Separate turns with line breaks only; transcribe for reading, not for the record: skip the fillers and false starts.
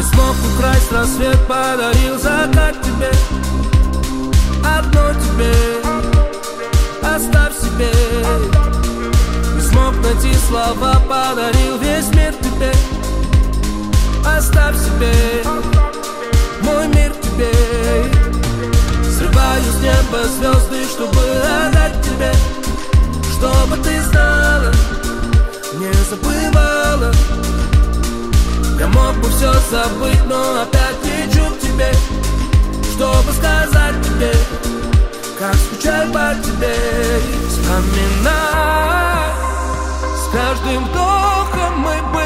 смог украсть рассвет, подарил закат тебе. Одно тебе, оставь себе. Не смог найти слова, подарил весь мир тебе. Оставь себе, мой мир тебе. Срываю с неба звезды, чтобы отдать тебе. Чтобы ты знала, не забывала. Я мог бы все забыть, но опять лечу к тебе, чтобы сказать тебе, как скучаю по тебе. Вспоминай, с каждым вдохом мы были